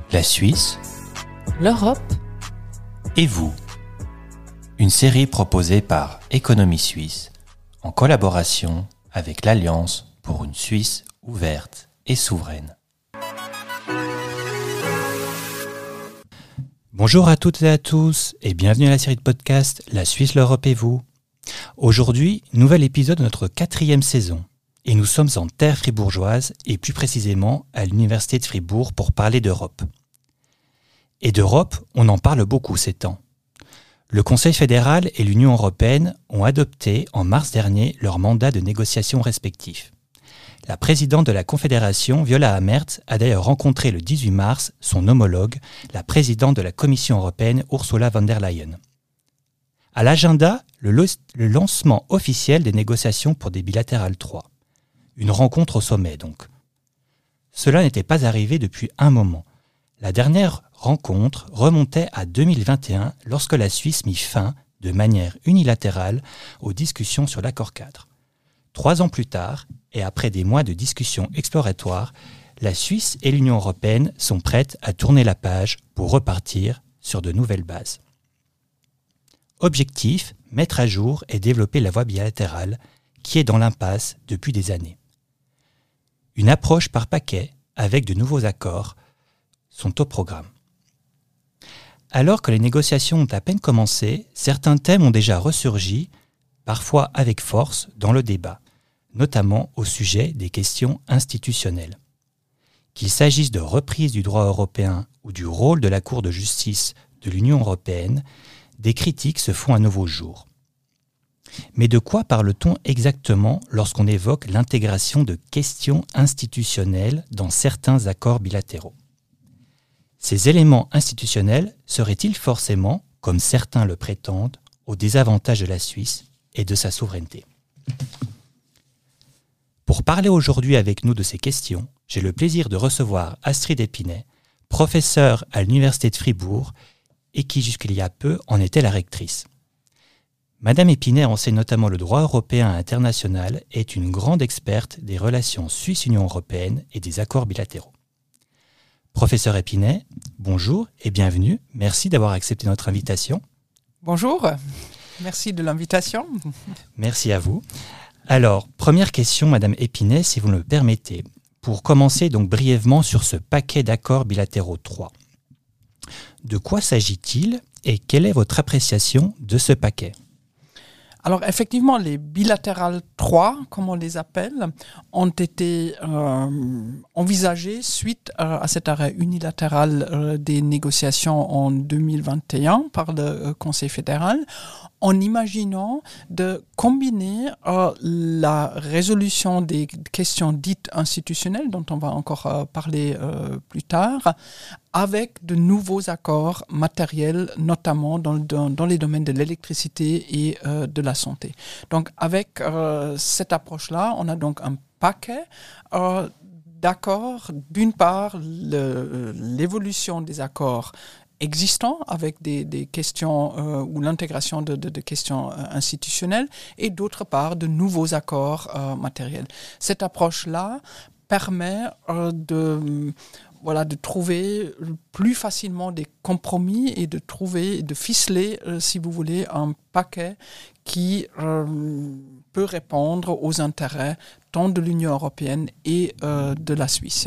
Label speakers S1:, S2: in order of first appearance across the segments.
S1: la Suisse,
S2: l'Europe
S1: et vous. Une série proposée par Économie Suisse en collaboration avec l'Alliance pour une Suisse ouverte et souveraine. Bonjour à toutes et à tous et bienvenue à la série de podcasts La Suisse, l'Europe et vous. Aujourd'hui, nouvel épisode de notre 4e saison. Et nous sommes en terre fribourgeoise et plus précisément à l'Université de Fribourg pour parler d'Europe. Et d'Europe, on en parle beaucoup ces temps. Le Conseil fédéral et l'Union européenne ont adopté en mars dernier leur mandat de négociation respectifs. La présidente de la Confédération, Viola Amherst, a d'ailleurs rencontré le 18 mars son homologue, la présidente de la Commission européenne, Ursula von der Leyen. À l'agenda, le lancement officiel des négociations pour des bilatérales 3. Une rencontre au sommet donc. Cela n'était pas arrivé depuis un moment. La dernière rencontre remontait à 2021 lorsque la Suisse mit fin, de manière unilatérale, aux discussions sur l'accord-cadre. 3 ans plus tard, et après des mois de discussions exploratoires, la Suisse et l'Union européenne sont prêtes à tourner la page pour repartir sur de nouvelles bases. Objectif, mettre à jour et développer la voie bilatérale qui est dans l'impasse depuis des années. Une approche par paquet avec de nouveaux accords sont au programme. Alors que les négociations ont à peine commencé, certains thèmes ont déjà ressurgi, parfois avec force, dans le débat, notamment au sujet des questions institutionnelles. Qu'il s'agisse de reprise du droit européen ou du rôle de la Cour de justice de l'Union européenne, des critiques se font à nouveau jour. Mais de quoi parle-t-on exactement lorsqu'on évoque l'intégration de questions institutionnelles dans certains accords bilatéraux ? Ces éléments institutionnels seraient-ils forcément, comme certains le prétendent, au désavantage de la Suisse et de sa souveraineté ? Pour parler aujourd'hui avec nous de ces questions, j'ai le plaisir de recevoir Astrid Eppinet, professeure à l'Université de Fribourg et qui jusqu'il y a peu en était la rectrice. Madame Eppinet enseigne notamment le droit européen et international et est une grande experte des relations Suisse-Union européenne et des accords bilatéraux. Professeur Eppinet, bonjour et bienvenue. Merci d'avoir accepté notre invitation.
S3: Bonjour, merci de l'invitation.
S1: Merci à vous. Alors, première question, Madame Eppinet, si vous me le permettez. Pour commencer donc brièvement sur ce paquet d'accords bilatéraux 3. De quoi s'agit-il et quelle est votre appréciation de ce paquet ?
S3: Alors effectivement, les bilatérales 3, comme on les appelle, ont été envisagées suite à cet arrêt unilatéral des négociations en 2021 par le Conseil fédéral, en imaginant de combiner la résolution des questions dites institutionnelles, dont on va encore parler plus tard, avec de nouveaux accords matériels, notamment dans les domaines de l'électricité et de la santé. Donc avec cette approche-là, on a donc un paquet d'accords. D'une part, l'évolution des accords existants avec des questions ou l'intégration de questions institutionnelles et d'autre part de nouveaux accords matériels. Cette approche-là permet de trouver plus facilement des compromis et de ficeler, si vous voulez, un paquet qui peut répondre aux intérêts tant de l'Union européenne et de la Suisse.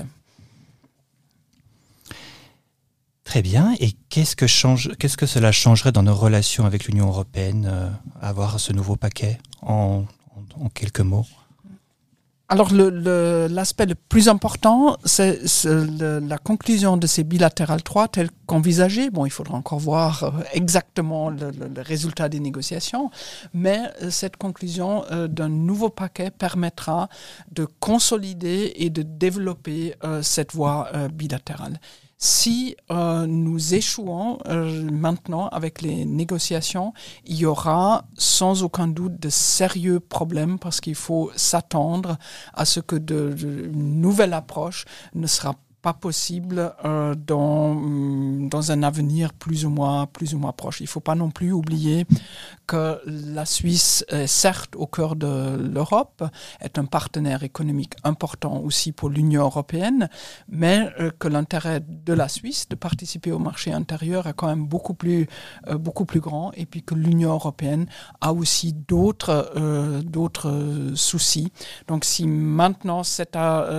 S1: Très bien. Et qu'est-ce que cela changerait dans nos relations avec l'Union européenne, avoir ce nouveau paquet en quelques mots ?
S3: Alors l'aspect le plus important, c'est la conclusion de ces bilatérales 3 telles qu'envisagées. Bon, il faudra encore voir exactement le résultat des négociations, mais cette conclusion d'un nouveau paquet permettra de consolider et de développer cette voie bilatérale. Si nous échouons maintenant avec les négociations, il y aura sans aucun doute de sérieux problèmes parce qu'il faut s'attendre à ce que une nouvelle approche ne sera pas possible dans un avenir plus ou moins proche. Il ne faut pas non plus oublier que la Suisse est certes au cœur de l'Europe, est un partenaire économique important aussi pour l'Union européenne, mais que l'intérêt de la Suisse de participer au marché intérieur est quand même beaucoup plus grand, et puis que l'Union européenne a aussi d'autres soucis. Donc si maintenant cet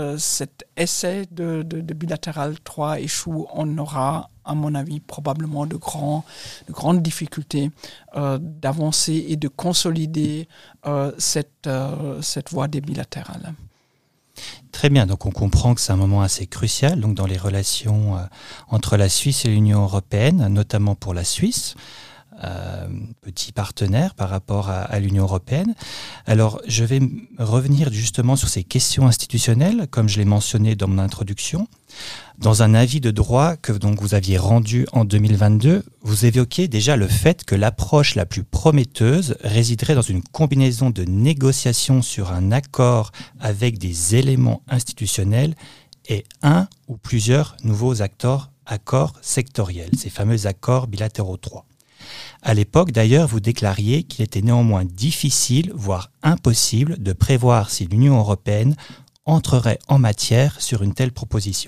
S3: essai de bilatéral 3 échoue, on aura, à mon avis, probablement de grandes difficultés d'avancer et de consolider cette voie des bilatérales.
S1: Très bien, donc on comprend que c'est un moment assez crucial donc dans les relations entre la Suisse et l'Union européenne, notamment pour la Suisse. Petit partenaire par rapport à l'Union européenne. Alors, je vais revenir justement sur ces questions institutionnelles, comme je l'ai mentionné dans mon introduction. Dans un avis de droit que donc, vous aviez rendu en 2022, vous évoquez déjà le fait que l'approche la plus prometteuse résiderait dans une combinaison de négociations sur un accord avec des éléments institutionnels et un ou plusieurs nouveaux accords sectoriels, ces fameux accords bilatéraux 3. À l'époque, d'ailleurs, vous déclariez qu'il était néanmoins difficile, voire impossible, de prévoir si l'Union européenne entrerait en matière sur une telle proposition.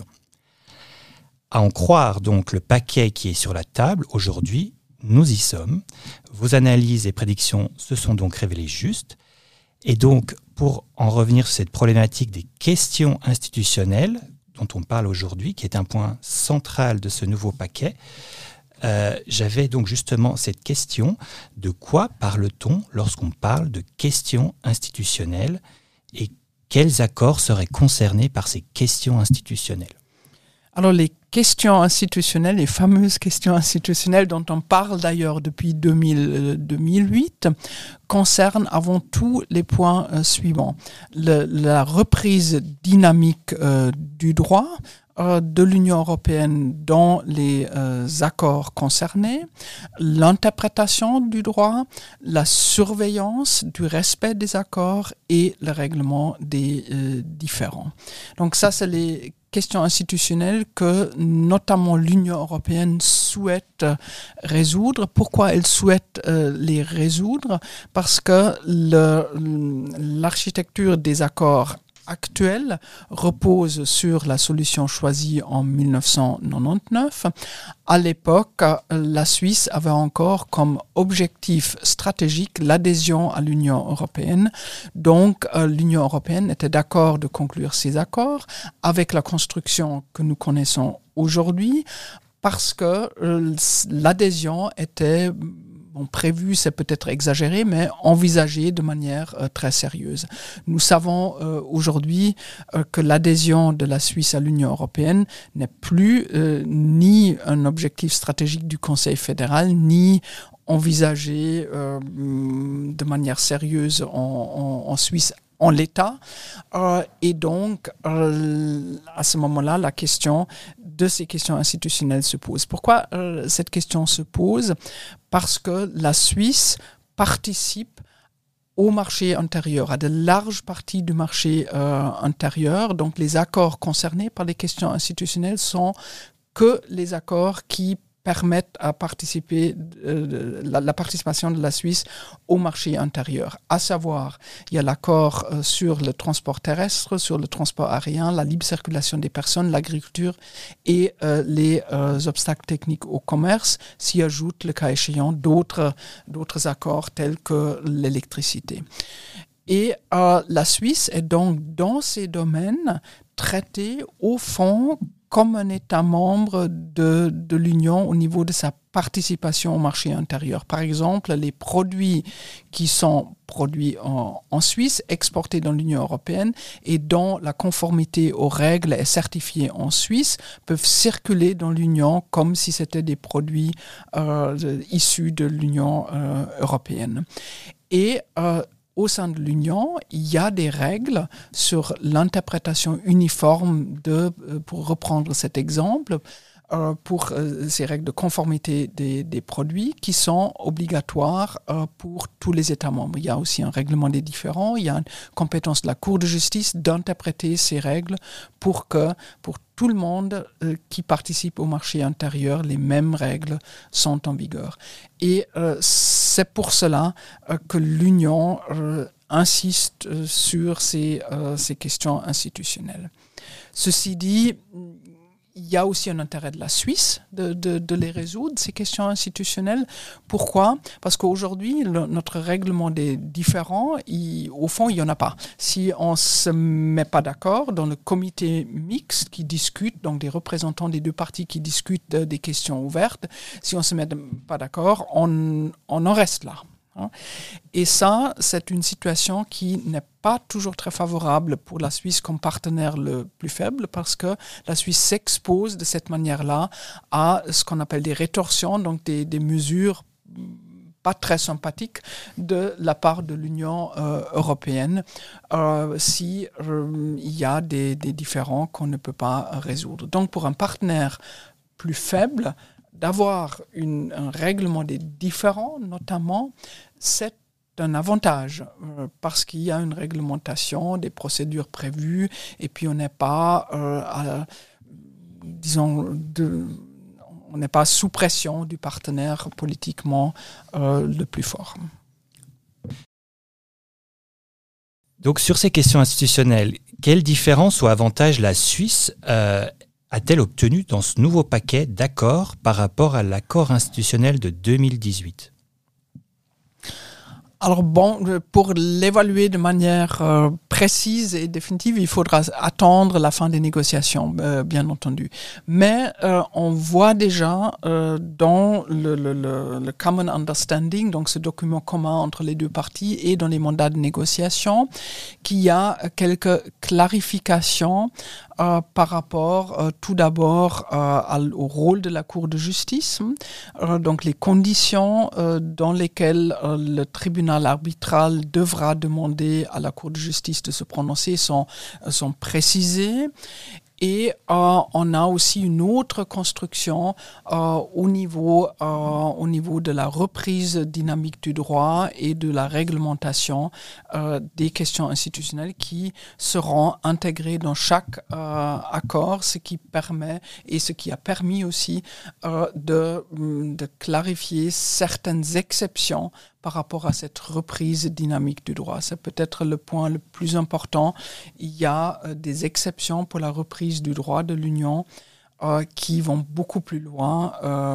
S1: À en croire donc le paquet qui est sur la table aujourd'hui, nous y sommes. Vos analyses et prédictions se sont donc révélées justes. Et donc, pour en revenir sur cette problématique des questions institutionnelles dont on parle aujourd'hui, qui est un point central de ce nouveau paquet, j'avais donc justement cette question: de quoi parle-t-on lorsqu'on parle de questions institutionnelles et quels accords seraient concernés par ces questions institutionnelles?
S3: Alors les questions institutionnelles, les fameuses questions institutionnelles dont on parle d'ailleurs depuis 2008, concernent avant tout les points suivants. La reprise dynamique du droit de l'Union européenne dans les accords concernés, l'interprétation du droit, la surveillance du respect des accords et le règlement des différends. Donc ça, c'est les questions institutionnelles que notamment l'Union européenne souhaite résoudre. Pourquoi elle souhaite les résoudre? Parce que l'architecture des accords actuelle repose sur la solution choisie en 1999. À l'époque, la Suisse avait encore comme objectif stratégique l'adhésion à l'Union européenne. Donc, l'Union européenne était d'accord de conclure ces accords avec la construction que nous connaissons aujourd'hui, parce que l'adhésion était prévu, c'est peut-être exagéré, mais envisagé de manière très sérieuse. Nous savons aujourd'hui que l'adhésion de la Suisse à l'Union européenne n'est plus ni un objectif stratégique du Conseil fédéral, ni envisagé de manière sérieuse en Suisse en l'état. Et donc, à ce moment-là, la question de ces questions institutionnelles se pose. Pourquoi cette question se pose? Parce que la Suisse participe au marché intérieur, à de larges parties du marché intérieur. Donc, les accords concernés par les questions institutionnelles sont que les accords qui permettent à participer, la participation de la Suisse au marché intérieur. À savoir, il y a l'accord sur le transport terrestre, sur le transport aérien, la libre circulation des personnes, l'agriculture et les obstacles techniques au commerce. S'y ajoutent, le cas échéant, d'autres accords tels que l'électricité. Et la Suisse est donc dans ces domaines traitée au fond comme un État membre de l'Union au niveau de sa participation au marché intérieur. Par exemple, les produits qui sont produits en Suisse, exportés dans l'Union européenne et dont la conformité aux règles est certifiée en Suisse, peuvent circuler dans l'Union comme si c'était des produits issus de l'Union européenne. Et au sein de l'Union, il y a des règles sur l'interprétation uniforme pour reprendre cet exemple, pour ces règles de conformité des produits qui sont obligatoires pour tous les États membres. Il y a aussi un règlement des différends, il y a une compétence de la Cour de justice d'interpréter ces règles pour tout le monde qui participe au marché intérieur, les mêmes règles sont en vigueur. Et c'est pour cela que l'Union insiste sur ces questions institutionnelles. Ceci dit, il y a aussi un intérêt de la Suisse de les résoudre, ces questions institutionnelles. Pourquoi ? Parce qu'aujourd'hui, notre règlement des différends, au fond, il n'y en a pas. Si on ne se met pas d'accord dans le comité mixte qui discute, donc des représentants des deux parties qui discutent des questions ouvertes, si on ne se met pas d'accord, on en reste là. Et ça, c'est une situation qui n'est pas toujours très favorable pour la Suisse comme partenaire le plus faible parce que la Suisse s'expose de cette manière-là à ce qu'on appelle des rétorsions, donc des mesures pas très sympathiques de la part de l'Union européenne si il y a des différends qu'on ne peut pas résoudre. Donc pour un partenaire plus faible, d'avoir un règlement des différends, notamment, c'est un avantage parce qu'il y a une réglementation, des procédures prévues, et puis on n'est pas, on n'est pas sous pression du partenaire politiquement le plus fort.
S1: Donc sur ces questions institutionnelles, quelle différence ou avantage la Suisse a-t-elle obtenu dans ce nouveau paquet d'accords par rapport à l'accord institutionnel de 2018 ?
S3: Alors bon, pour l'évaluer de manière précise et définitive, il faudra attendre la fin des négociations, bien entendu. Mais on voit déjà dans le Common Understanding, donc ce document commun entre les deux parties et dans les mandats de négociation, qu'il y a quelques clarifications par rapport tout d'abord au rôle de la Cour de justice, donc les conditions dans lesquelles le tribunal arbitral devra demander à la Cour de justice de se prononcer sont précisées. Et on a aussi une autre construction au niveau de la reprise dynamique du droit et de la réglementation des questions institutionnelles qui seront intégrées dans chaque accord, ce qui permet et ce qui a permis aussi de clarifier certaines exceptions par rapport à cette reprise dynamique du droit. C'est peut-être le point le plus important. Il y a des exceptions pour la reprise du droit de l'Union qui vont beaucoup plus loin,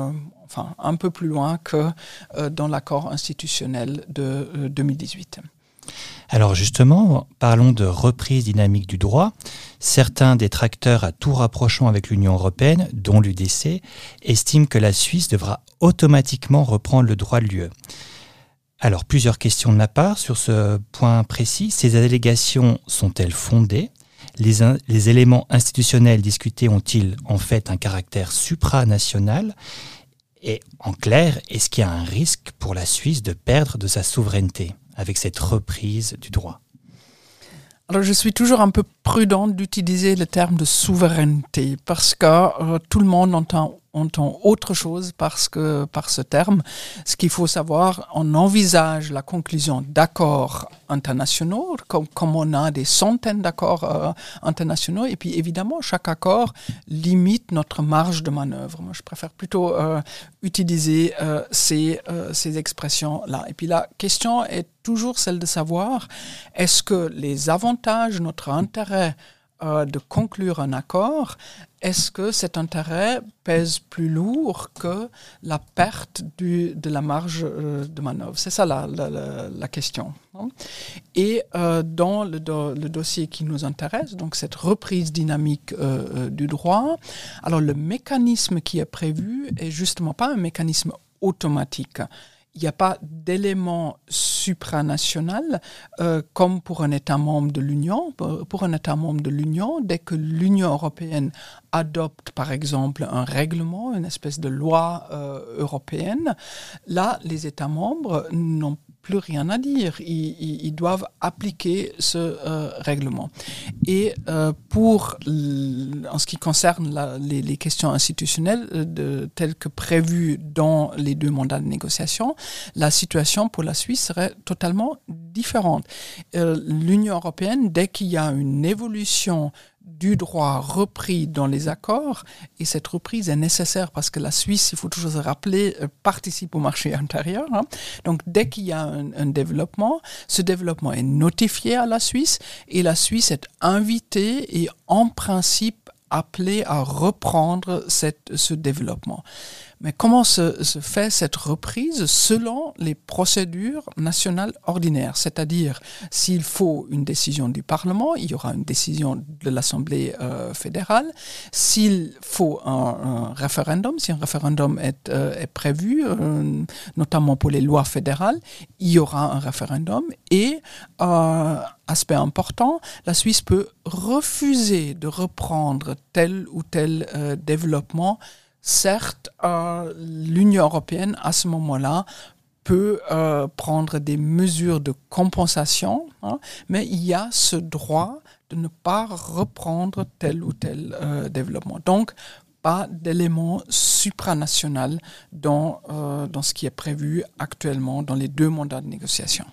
S3: un peu plus loin que dans l'accord institutionnel de 2018.
S1: Alors justement, parlons de reprise dynamique du droit. Certains détracteurs à tout rapprochant avec l'Union européenne, dont l'UDC, estiment que la Suisse devra automatiquement reprendre le droit de l'UE. Alors, plusieurs questions de ma part sur ce point précis. Ces allégations sont-elles fondées ? Les éléments institutionnels discutés ont-ils en fait un caractère supranational ? Et en clair, est-ce qu'il y a un risque pour la Suisse de perdre de sa souveraineté avec cette reprise du droit ?
S3: Alors, je suis toujours un peu prudente d'utiliser le terme de souveraineté parce que tout le monde entend autre chose par ce terme. Ce qu'il faut savoir, on envisage la conclusion d'accords internationaux, comme on a des centaines d'accords internationaux, et puis évidemment, chaque accord limite notre marge de manœuvre. Moi, je préfère plutôt utiliser ces expressions-là. Et puis la question est toujours celle de savoir, est-ce que les avantages, notre intérêt de conclure un accord, est-ce que cet intérêt pèse plus lourd que la perte de la marge de manœuvre? C'est ça la question. Et dans le dossier qui nous intéresse, donc cette reprise dynamique du droit, alors le mécanisme qui est prévu est justement pas un mécanisme automatique. Il n'y a pas d'élément supranational comme pour un État membre de l'Union. Pour un État membre de l'Union, dès que l'Union européenne adopte par exemple un règlement, une espèce de loi européenne, là les États membres n'ont plus rien à dire. Ils doivent appliquer ce règlement. Et en ce qui concerne les questions institutionnelles telles que prévues dans les 2 mandats de négociation, la situation pour la Suisse serait totalement différente. L'Union européenne, dès qu'il y a une évolution du droit repris dans les accords, et cette reprise est nécessaire parce que la Suisse, il faut toujours se rappeler, participe au marché intérieur. Donc dès qu'il y a un développement, ce développement est notifié à la Suisse et la Suisse est invitée et en principe appelée à reprendre ce développement. Mais comment se fait cette reprise? Selon les procédures nationales ordinaires, c'est-à-dire s'il faut une décision du Parlement, il y aura une décision de l'Assemblée fédérale. S'il faut un référendum, si un référendum est prévu, notamment pour les lois fédérales, il y aura un référendum. Et aspect important, la Suisse peut refuser de reprendre tel ou tel développement. Certes, l'Union européenne, à ce moment-là, peut prendre des mesures de compensation, mais il y a ce droit de ne pas reprendre tel ou tel développement. Donc, pas d'élément supranational dans ce qui est prévu actuellement dans les 2 mandats de négociation.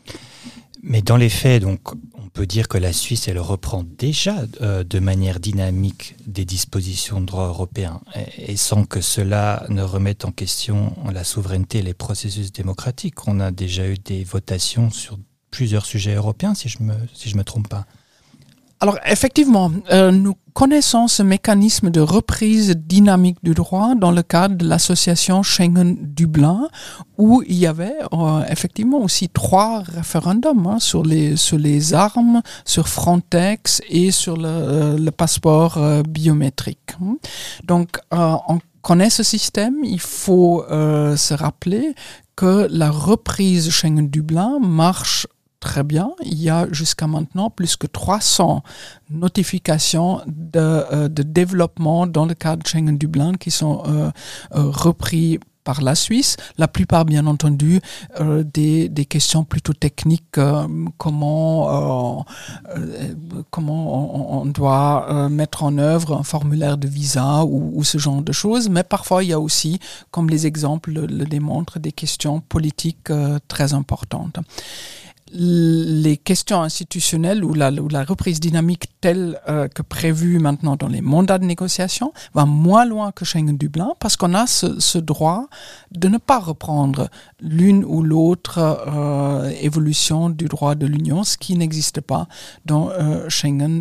S1: Mais dans les faits, donc, on peut dire que la Suisse, elle reprend déjà de manière dynamique des dispositions de droit européen et sans que cela ne remette en question la souveraineté et les processus démocratiques. On a déjà eu des votations sur plusieurs sujets européens, si je me trompe pas.
S3: Alors effectivement, nous connaissons ce mécanisme de reprise dynamique du droit dans le cadre de l'association Schengen-Dublin, où il y avait effectivement aussi 3 référendums sur les armes, sur Frontex et sur le passeport biométrique. Donc on connaît ce système, il faut se rappeler que la reprise Schengen-Dublin marche très bien. Il y a jusqu'à maintenant plus que 300 notifications de développement dans le cadre de Schengen-Dublin qui sont repris par la Suisse. La plupart, bien entendu, des questions plutôt techniques, comment on doit mettre en œuvre un formulaire de visa ou ce genre de choses. Mais parfois, il y a aussi, comme les exemples le démontrent, des questions politiques très importantes. Les questions institutionnelles ou la reprise dynamique telle que prévue maintenant dans les mandats de négociation va moins loin que Schengen-Dublin parce qu'on a ce droit de ne pas reprendre l'une ou l'autre évolution du droit de l'Union, ce qui n'existe pas dans Schengen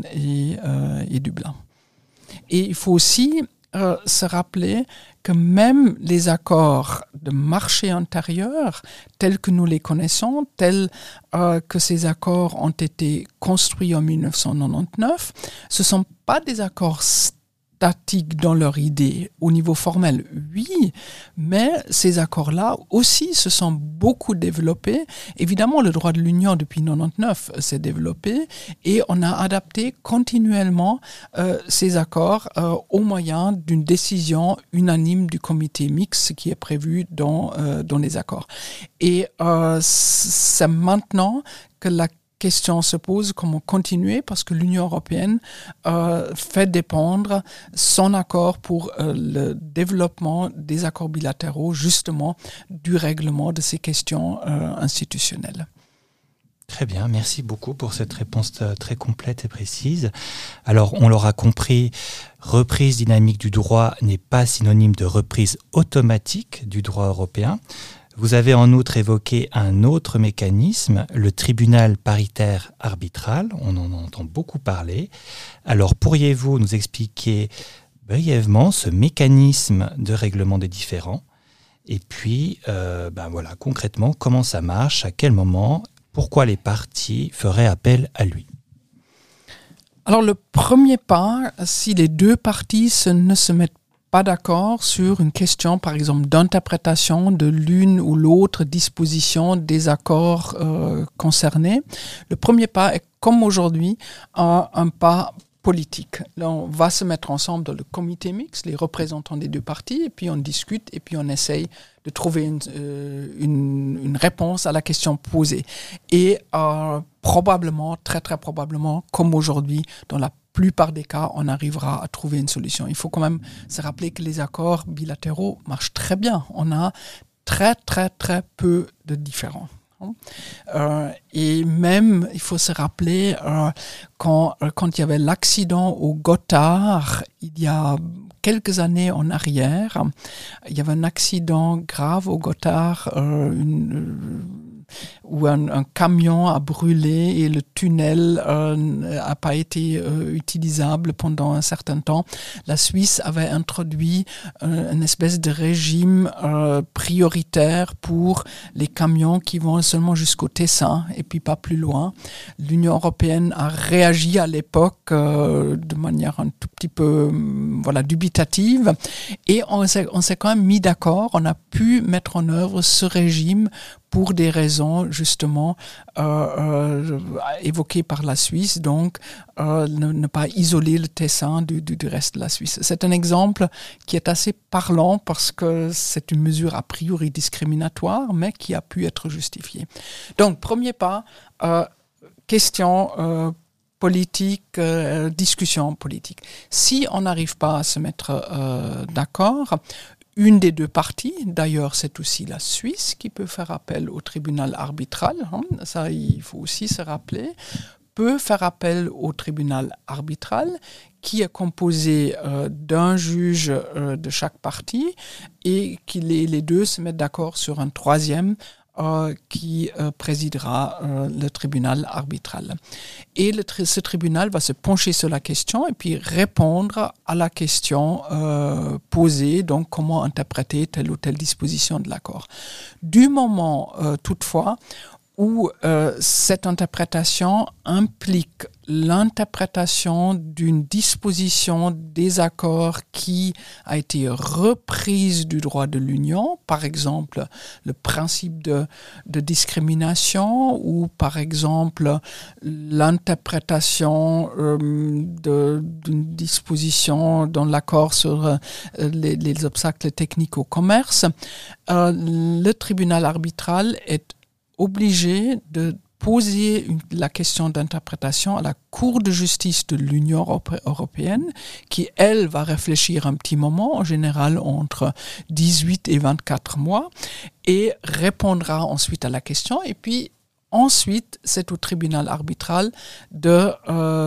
S3: et Dublin. Et il faut aussi se rappeler que même les accords de marché intérieur, tels que nous les connaissons, tels que ces accords ont été construits en 1999, ce ne sont pas des accords statiques dans leur idée. Au niveau formel, oui, mais ces accords-là aussi se sont beaucoup développés. Évidemment, le droit de l'Union depuis 1999 s'est développé et on a adapté continuellement ces accords au moyen d'une décision unanime du comité mixte qui est prévu dans les accords. Et c'est maintenant que la question se pose comment continuer parce que l'Union européenne fait dépendre son accord pour le développement des accords bilatéraux justement du règlement de ces questions institutionnelles.
S1: Très bien, merci beaucoup pour cette réponse très complète et précise. Alors, on l'aura compris, reprise dynamique du droit n'est pas synonyme de reprise automatique du droit européen. Vous avez en outre évoqué un autre mécanisme, le tribunal paritaire arbitral. On en entend beaucoup parler. Alors, pourriez-vous nous expliquer brièvement ce mécanisme de règlement des différends? Et puis, concrètement, comment ça marche, à quel moment, pourquoi les parties feraient appel à lui?
S3: Alors, le premier pas, si les 2 parties ne se mettent pas d'accord sur une question, par exemple, d'interprétation de l'une ou l'autre disposition des accords concernés. Le premier pas est, comme aujourd'hui, un pas politique. Là, on va se mettre ensemble dans le comité mixte, les représentants des deux parties, et puis on discute, et puis on essaye de trouver une réponse à la question posée. Et probablement, très très probablement, comme aujourd'hui, dans la plupart des cas, on arrivera à trouver une solution. Il faut quand même se rappeler que les accords bilatéraux marchent très bien. On a très très très peu de différends. Et même, il faut se rappeler, quand il y avait l'accident au Gothard, il y a quelques années en arrière, il y avait un accident grave au Gothard, où un camion a brûlé et le tunnel n'a pas été utilisable pendant un certain temps. La Suisse avait introduit une espèce de régime prioritaire pour les camions qui vont seulement jusqu'au Tessin et puis pas plus loin. L'Union européenne a réagi à l'époque de manière un tout petit peu dubitative, et on s'est quand même mis d'accord, on a pu mettre en œuvre ce régime pour des raisons justement évoquées par la Suisse, donc ne pas isoler le Tessin du reste de la Suisse. C'est un exemple qui est assez parlant parce que c'est une mesure a priori discriminatoire, mais qui a pu être justifiée. Donc, premier pas, question politique, discussion politique. Si on n'arrive pas à se mettre d'accord, une des deux parties, d'ailleurs c'est aussi la Suisse qui peut faire appel au tribunal arbitral, ça il faut aussi se rappeler, peut faire appel au tribunal arbitral qui est composé d'un juge de chaque partie, et qui les deux se mettent d'accord sur un troisième qui présidera le tribunal arbitral. Et ce tribunal va se pencher sur la question et puis répondre à la question posée, donc comment interpréter telle ou telle disposition de l'accord. Du moment, toutefois, où cette interprétation implique l'interprétation d'une disposition des accords qui a été reprise du droit de l'Union, par exemple le principe de discrimination, ou par exemple l'interprétation d'une disposition dans l'accord sur les obstacles techniques au commerce, le tribunal arbitral est obligé de poser la question d'interprétation à la Cour de justice de l'Union européenne, qui, elle, va réfléchir un petit moment, en général entre 18 et 24 mois, et répondra ensuite à la question. Et puis, ensuite, c'est au tribunal arbitral de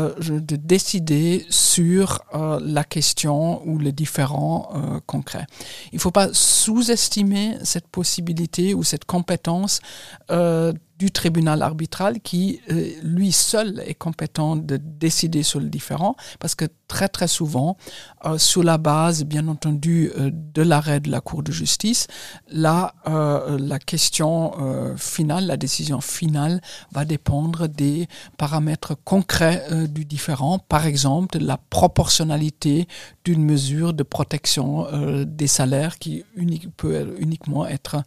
S3: décider sur la question ou les différents concrets. Il ne faut pas sous-estimer cette possibilité ou cette compétence du tribunal arbitral qui, lui seul, est compétent de décider sur le différend, parce que très très souvent, sur la base, bien entendu, de l'arrêt de la Cour de justice, la question finale, la décision finale va dépendre des paramètres concrets du différend, par exemple la proportionnalité d'une mesure de protection des salaires qui peut uniquement être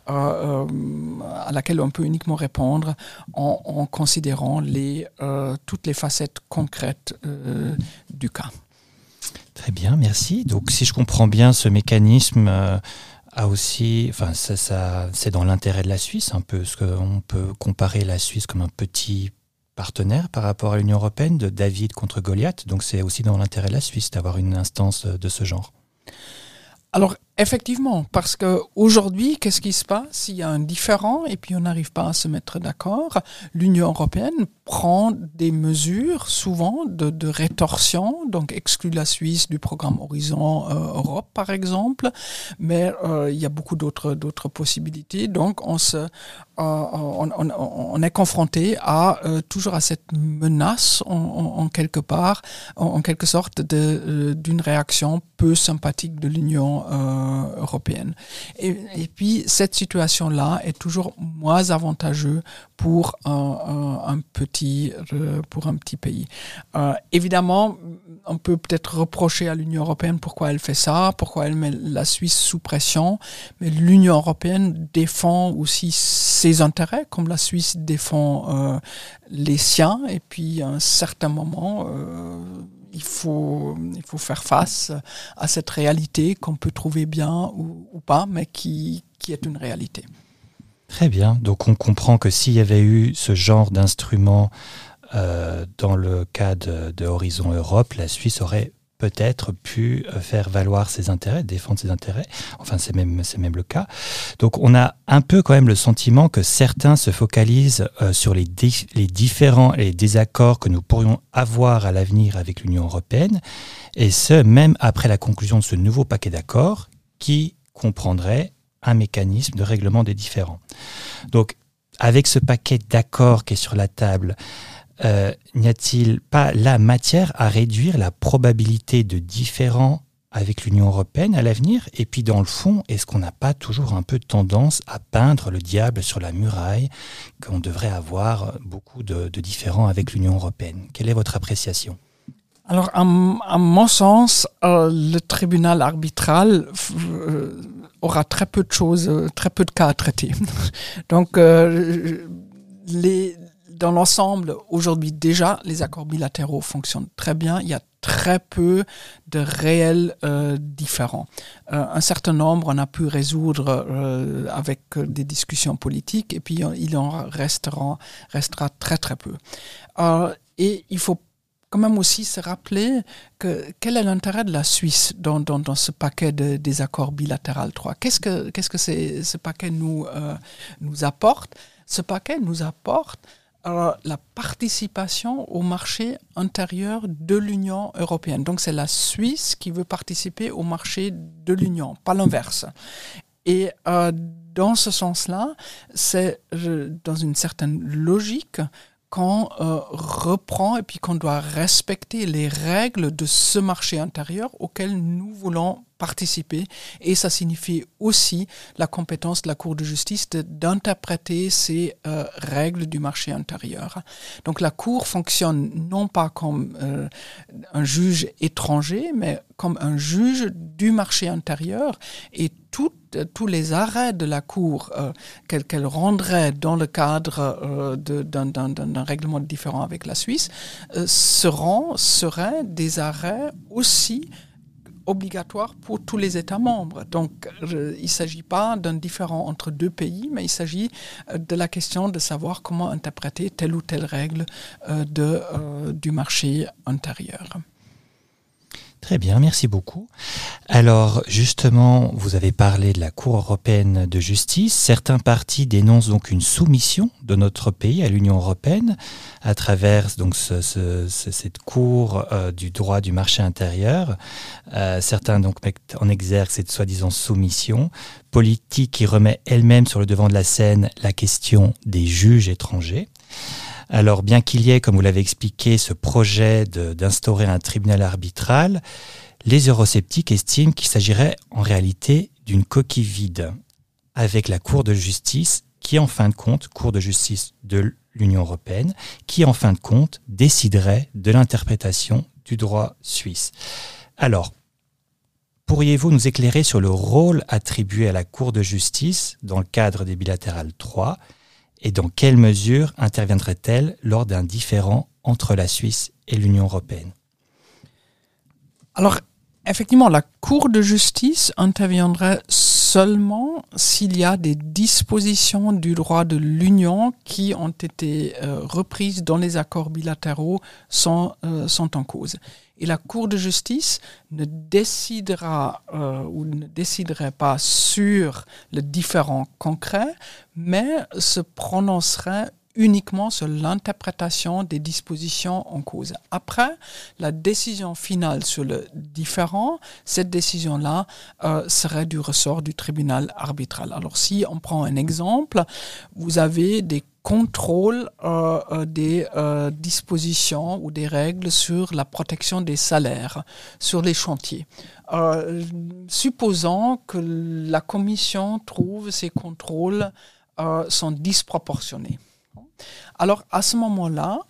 S3: à laquelle on peut uniquement répondre en considérant toutes les facettes concrètes du cas.
S1: Très bien, merci. Donc, si je comprends bien, ce mécanisme a aussi, c'est dans l'intérêt de la Suisse, un peu, parce qu'on peut comparer la Suisse comme un petit partenaire par rapport à l'Union européenne, de David contre Goliath. Donc, c'est aussi dans l'intérêt de la Suisse d'avoir une instance de ce genre.
S3: Alors, effectivement, parce qu'aujourd'hui, qu'est-ce qui se passe? Il y a un différend et puis on n'arrive pas à se mettre d'accord. L'Union européenne prend des mesures, souvent, de rétorsion, donc exclut la Suisse du programme Horizon Europe, par exemple, mais il y a beaucoup d'autres possibilités. Donc, on est confronté toujours à cette menace, en quelque sorte, d'une réaction peu sympathique de l'Union européenne. Et puis, cette situation-là est toujours moins avantageuse pour un petit pays. Évidemment, on peut peut-être reprocher à l'Union européenne pourquoi elle fait ça, pourquoi elle met la Suisse sous pression, mais l'Union européenne défend aussi ses intérêts, comme la Suisse défend les siens, et puis à un certain moment, il faut faire face à cette réalité qu'on peut trouver bien ou pas, mais qui est une réalité.
S1: Très bien. Donc on comprend que s'il y avait eu ce genre d'instrument dans le cas de Horizon Europe, la Suisse aurait peut-être pu faire valoir ses intérêts, défendre ses intérêts. Enfin, c'est même le cas. Donc, on a un peu quand même le sentiment que certains se focalisent sur les différents et les désaccords que nous pourrions avoir à l'avenir avec l'Union européenne, et ce, même après la conclusion de ce nouveau paquet d'accords qui comprendrait un mécanisme de règlement des différends. Donc, avec ce paquet d'accords qui est sur la table, n'y a-t-il pas la matière à réduire la probabilité de différends avec l'Union européenne à l'avenir? Et puis dans le fond, est-ce qu'on n'a pas toujours un peu tendance à peindre le diable sur la muraille, qu'on devrait avoir beaucoup de différends avec l'Union européenne? Quelle est votre appréciation?
S3: Alors, à mon sens, le tribunal arbitral aura très peu de choses, très peu de cas à traiter. Donc, dans l'ensemble, aujourd'hui déjà, les accords bilatéraux fonctionnent très bien. Il y a très peu de réels différends. Un certain nombre, on a pu résoudre avec des discussions politiques, et puis il en restera très très peu. Et il faut quand même aussi se rappeler quel est l'intérêt de la Suisse dans ce paquet des accords bilatéraux 3. Qu'est-ce que ce paquet nous apporte? Ce paquet nous apporte la participation au marché intérieur de l'Union européenne. Donc c'est la Suisse qui veut participer au marché de l'Union, pas l'inverse. Et dans ce sens-là, c'est dans une certaine logique qu'on reprend et puis qu'on doit respecter les règles de ce marché intérieur auquel nous voulons participer. Et ça signifie aussi la compétence de la Cour de justice d'interpréter ces règles du marché intérieur. Donc la Cour fonctionne non pas comme un juge étranger, mais comme un juge du marché intérieur, et tous les arrêts de la Cour qu'elle rendrait dans le cadre d'un règlement différent avec la Suisse seraient des arrêts aussi obligatoires pour tous les États membres. Donc, il ne s'agit pas d'un différend entre deux pays, mais il s'agit de la question de savoir comment interpréter telle ou telle règle du marché intérieur.
S1: Très bien, merci beaucoup. Alors justement, vous avez parlé de la Cour européenne de justice. Certains partis dénoncent donc une soumission de notre pays à l'Union européenne à travers donc cette Cour du droit du marché intérieur. Certains donc mettent en exergue cette soi-disant soumission politique qui remet elle-même sur le devant de la scène la question des juges étrangers. Alors, bien qu'il y ait, comme vous l'avez expliqué, ce projet d'instaurer un tribunal arbitral, les eurosceptiques estiment qu'il s'agirait en réalité d'une coquille vide, avec la Cour de justice qui, en fin de compte, Cour de justice de l'Union européenne, qui, en fin de compte, déciderait de l'interprétation du droit suisse. Alors, pourriez-vous nous éclairer sur le rôle attribué à la Cour de justice dans le cadre des bilatérales 3 ? Et dans quelle mesure interviendrait-elle lors d'un différend entre la Suisse et l'Union européenne?
S3: Alors, effectivement, la Cour de justice interviendrait seulement s'il y a des dispositions du droit de l'Union qui ont été reprises dans les accords bilatéraux sont en cause. Et la Cour de justice ne décidera ou ne déciderait pas sur le différend concret, mais se prononcerait uniquement sur l'interprétation des dispositions en cause. Après, la décision finale sur le différend, cette décision-là serait du ressort du tribunal arbitral. Alors si on prend un exemple, vous avez des contrôle des dispositions ou des règles sur la protection des salaires sur les chantiers. Supposons que la Commission trouve ces contrôles sont disproportionnés. Alors à ce moment-là,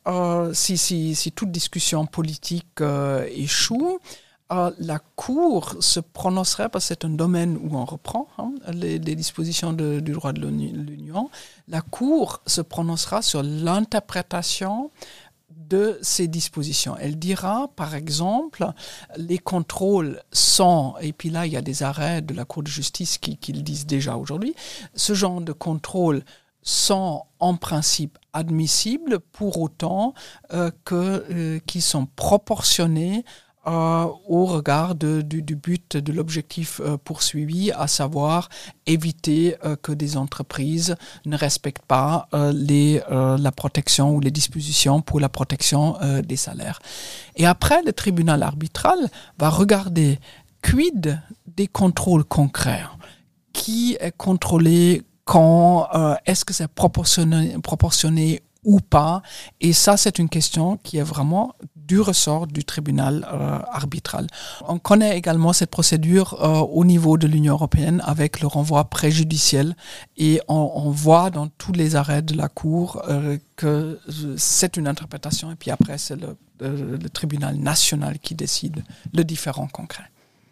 S3: si toute discussion politique échoue, la Cour se prononcerait, parce que c'est un domaine où on reprend les dispositions du droit de l'Union, la Cour se prononcera sur l'interprétation de ces dispositions. Elle dira, par exemple, les contrôles sont, et puis là, il y a des arrêts de la Cour de justice qui le disent déjà aujourd'hui, ce genre de contrôles sont en principe admissibles pour autant qu'ils sont proportionnés au regard du but, de l'objectif poursuivi, à savoir éviter que des entreprises ne respectent pas la protection ou les dispositions pour la protection des salaires. Et après, le tribunal arbitral va regarder quid des contrôles concrets. Qui est contrôlé quand, est-ce que c'est proportionné ou pas? Et ça, c'est une question qui est vraiment du ressort du tribunal arbitral. On connaît également cette procédure au niveau de l'Union européenne avec le renvoi préjudiciel, et on voit dans tous les arrêts de la Cour que c'est une interprétation, et puis après c'est le tribunal national qui décide le différend concret.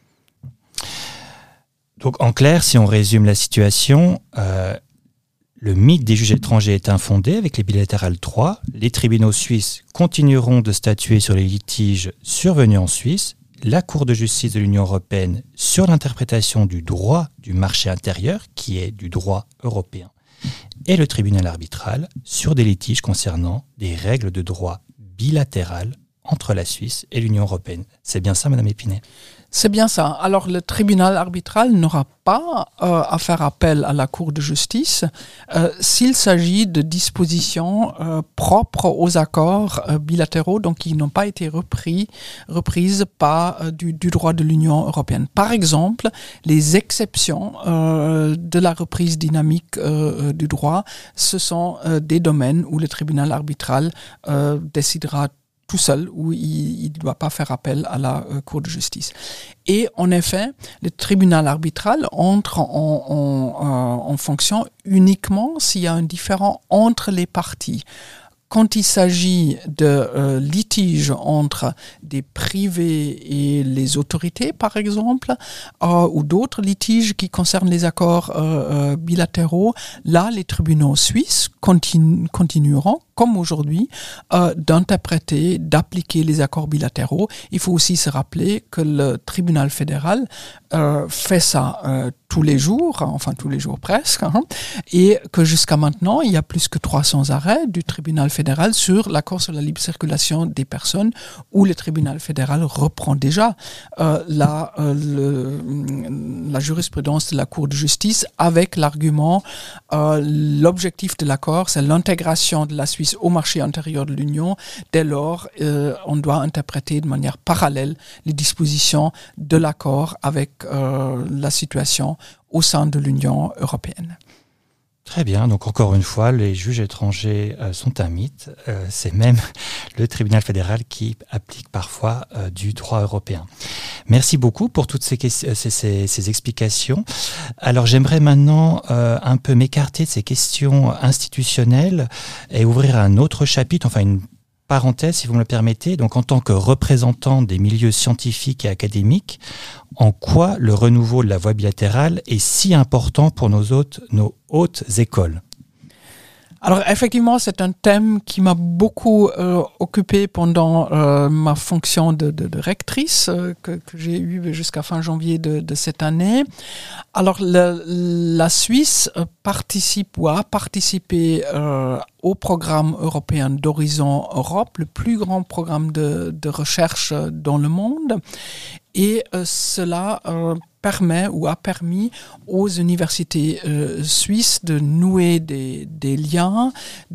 S1: Donc en clair, si on résume la situation, le mythe des juges étrangers est infondé avec les bilatérales 3. Les tribunaux suisses continueront de statuer sur les litiges survenus en Suisse. La Cour de justice de l'Union européenne sur l'interprétation du droit du marché intérieur, qui est du droit européen. Et le tribunal arbitral sur des litiges concernant des règles de droit bilatérales entre la Suisse et l'Union européenne. C'est bien ça, Madame Épinay ?
S3: C'est bien ça. Alors, le tribunal arbitral n'aura pas à faire appel à la Cour de justice s'il s'agit de dispositions propres aux accords bilatéraux, donc qui n'ont pas été reprises par du droit de l'Union européenne. Par exemple, les exceptions de la reprise dynamique du droit, ce sont des domaines où le tribunal arbitral décidera tout seul, où il ne doit pas faire appel à la Cour de justice. Et en effet, le tribunal arbitral entre en fonction uniquement s'il y a un différend entre les parties. Quand il s'agit de litiges entre des privés et les autorités, par exemple, ou d'autres litiges qui concernent les accords bilatéraux, là, les tribunaux suisses continueront, comme aujourd'hui, d'interpréter, d'appliquer les accords bilatéraux. Il faut aussi se rappeler que le tribunal fédéral fait ça tous les jours, enfin tous les jours presque, et que jusqu'à maintenant, il y a plus que 300 arrêts du tribunal fédéral sur l'accord sur la libre circulation des personnes, où le tribunal fédéral reprend déjà la jurisprudence de la Cour de justice avec l'argument l'objectif de l'accord, c'est l'intégration de la Suisse au marché intérieur de l'Union. Dès lors, on doit interpréter de manière parallèle les dispositions de l'accord avec la situation au sein de l'Union européenne.
S1: Très bien, donc encore une fois, les juges étrangers sont un mythe. C'est même le tribunal fédéral qui applique parfois du droit européen. Merci beaucoup pour toutes ces explications. Alors j'aimerais maintenant un peu m'écarter de ces questions institutionnelles et ouvrir un autre chapitre, enfin une parenthèse si vous me le permettez. Donc en tant que représentant des milieux scientifiques et académiques, en quoi le renouveau de la voie bilatérale est si important pour nos hautes écoles ?
S3: Alors effectivement, c'est un thème qui m'a beaucoup occupé pendant ma fonction de rectrice que j'ai eue jusqu'à fin janvier de cette année. Alors la Suisse participe ou a participé au programme européen d'Horizon Europe, le plus grand programme de recherche dans le monde. Et cela permet ou a permis aux universités suisses de nouer des liens,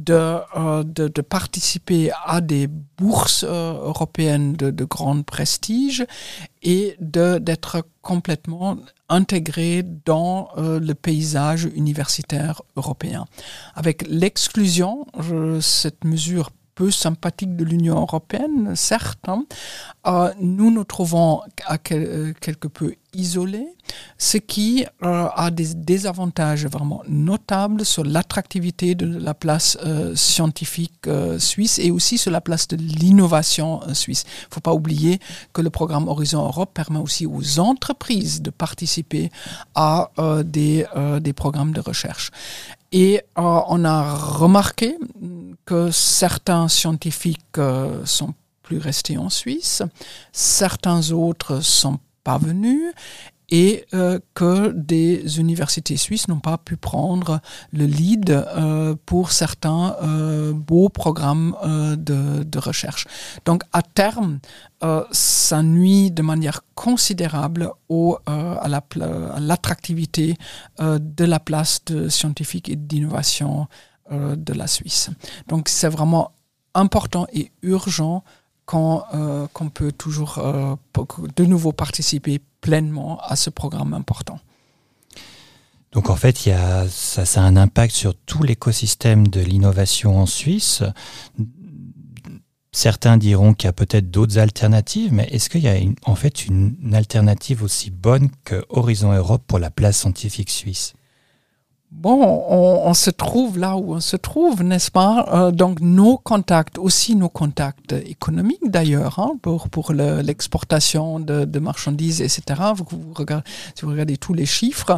S3: de participer à des bourses européennes de grand prestige et d'être complètement intégrés dans le paysage universitaire européen. Avec l'exclusion, cette mesure peu sympathique de l'Union européenne, certes, nous nous trouvons quelque peu isolés, ce qui a des désavantages vraiment notables sur l'attractivité de la place scientifique suisse et aussi sur la place de l'innovation suisse. Il ne faut pas oublier que le programme Horizon Europe permet aussi aux entreprises de participer à des programmes de recherche. Et on a remarqué que certains scientifiques sont plus restés en Suisse, certains autres sont pas venus, et que des universités suisses n'ont pas pu prendre le lead pour certains beaux programmes de recherche. Donc à terme, ça nuit de manière considérable à l'attractivité de la place de scientifique et d'innovation de la Suisse. Donc c'est vraiment important et urgent qu'on peut toujours de nouveau participer pleinement à ce programme important.
S1: Donc en fait, ça a un impact sur tout l'écosystème de l'innovation en Suisse. Certains diront qu'il y a peut-être d'autres alternatives, mais est-ce qu'il y a en fait une alternative aussi bonne que Horizon Europe pour la place scientifique suisse ?
S3: Bon, on se trouve là où on se trouve, n'est-ce pas? Donc nos contacts, aussi nos contacts économiques d'ailleurs, pour l'exportation de marchandises, etc. Si vous regardez tous les chiffres,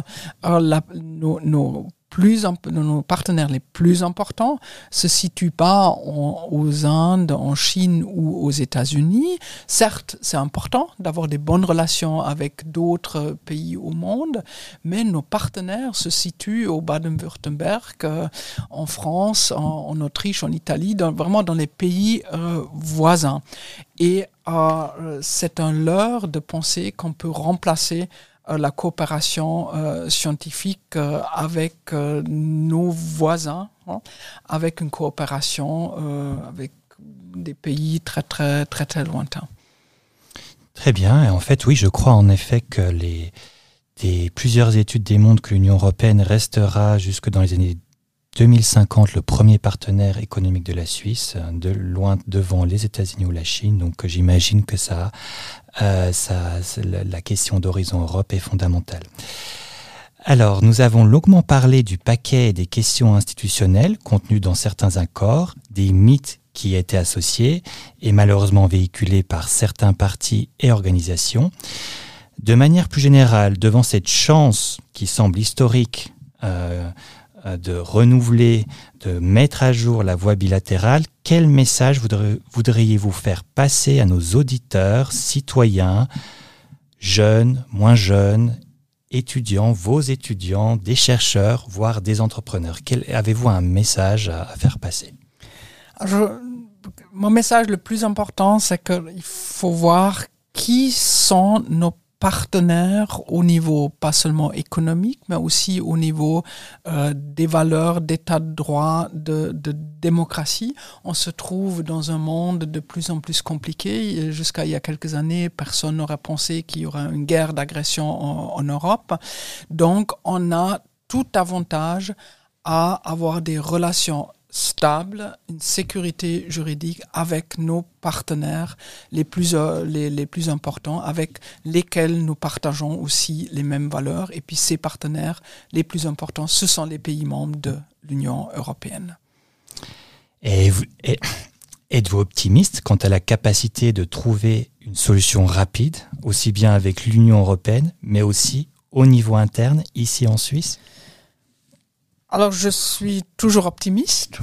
S3: nos partenaires les plus importants se situent pas aux Indes, en Chine ou aux États-Unis. Certes, c'est important d'avoir des bonnes relations avec d'autres pays au monde, mais nos partenaires se situent au Baden-Württemberg, en France, en Autriche, en Italie, vraiment dans les pays voisins. Et c'est un leurre de penser qu'on peut remplacer la coopération scientifique avec nos voisins, avec une coopération avec des pays très, très, très, très lointains.
S1: Très bien. Et en fait, oui, je crois en effet que plusieurs études démontrent que l'Union européenne restera jusque dans les années 2050 le premier partenaire économique de la Suisse, de loin devant les États-Unis ou la Chine. Donc j'imagine que la question d'Horizon Europe est fondamentale. Alors, nous avons longuement parlé du paquet des questions institutionnelles contenues dans certains accords, des mythes qui y étaient associés et malheureusement véhiculés par certains partis et organisations. De manière plus générale, devant cette chance qui semble historique de renouveler, de mettre à jour la voie bilatérale, quel message voudriez-vous faire passer à nos auditeurs, citoyens, jeunes, moins jeunes, étudiants, vos étudiants, des chercheurs, voire des entrepreneurs? Avez-vous un message à faire passer?
S3: Mon message le plus important, c'est qu'il faut voir qui sont nos partenaires au niveau pas seulement économique, mais aussi au niveau des valeurs d'état de droit, de démocratie. On se trouve dans un monde de plus en plus compliqué. Jusqu'à il y a quelques années, personne n'aurait pensé qu'il y aurait une guerre d'agression en Europe. Donc, on a tout avantage à avoir des relations stable, une sécurité juridique avec nos partenaires les plus importants, avec lesquels nous partageons aussi les mêmes valeurs. Et puis ces partenaires les plus importants, ce sont les pays membres de l'Union européenne.
S1: Et êtes-vous optimiste quant à la capacité de trouver une solution rapide, aussi bien avec l'Union européenne, mais aussi au niveau interne, ici en Suisse ?
S3: Alors, je suis toujours optimiste.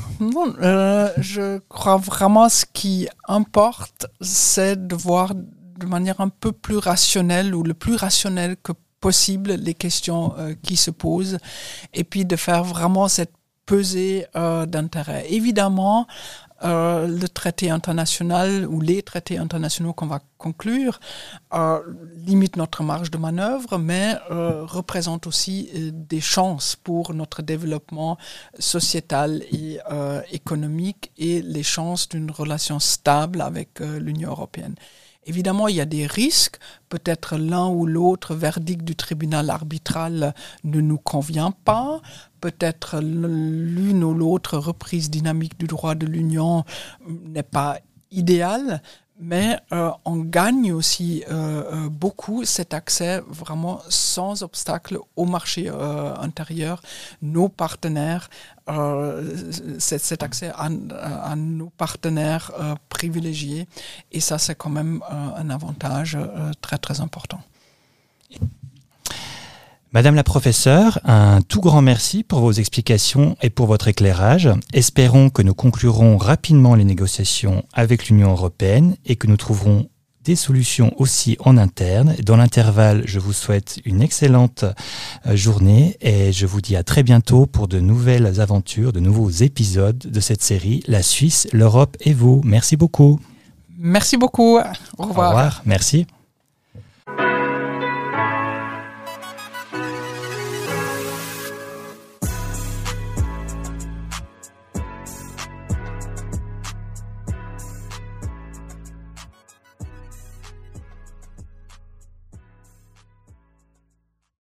S3: Je crois vraiment ce qui importe, c'est de voir de manière un peu plus rationnelle ou le plus rationnel que possible les questions qui se posent et puis de faire vraiment cette pesée d'intérêt. Évidemment, le traité international ou les traités internationaux qu'on va conclure limitent notre marge de manœuvre, mais représentent aussi des chances pour notre développement sociétal et économique et les chances d'une relation stable avec l'Union européenne. Évidemment, il y a des risques. Peut-être l'un ou l'autre verdict du tribunal arbitral ne nous convient pas. Peut-être l'une ou l'autre reprise dynamique du droit de l'Union n'est pas idéale. Mais on gagne aussi beaucoup cet accès vraiment sans obstacle au marché intérieur, nos partenaires, cet accès à nos partenaires privilégiés. Et ça, c'est quand même un avantage très, très important.
S1: Madame la professeure, un tout grand merci pour vos explications et pour votre éclairage. Espérons que nous conclurons rapidement les négociations avec l'Union européenne et que nous trouverons des solutions aussi en interne. Dans l'intervalle, je vous souhaite une excellente journée et je vous dis à très bientôt pour de nouvelles aventures, de nouveaux épisodes de cette série La Suisse, l'Europe et vous. Merci beaucoup.
S3: Merci beaucoup. Au revoir.
S1: Au revoir. Merci.